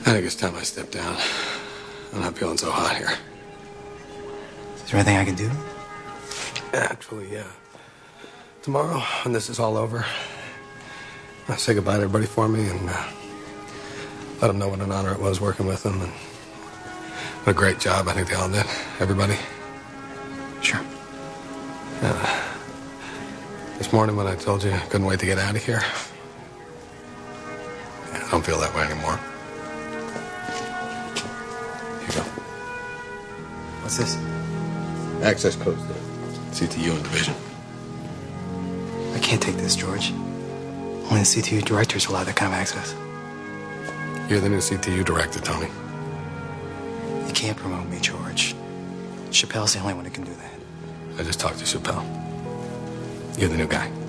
I think it's time I step down. I'm not feeling so hot here. Is there anything I can do? Actually, yeah. Tomorrow, when this is all over, I'll say goodbye to everybody for me and let them know what an honor it was working with them and what a great job I think they all did. Everybody. Sure. This morning when I told you I couldn't wait to get out of here, I don't feel that way anymore. Here you go. What's this? Access codes to CTU and division. I can't take this, George. Only the CTU directors will have that kind of access. You're the new CTU director, Tony. You can't promote me, George. Chappelle's the only one who can do that. I just talked to Chappelle. You're the new guy.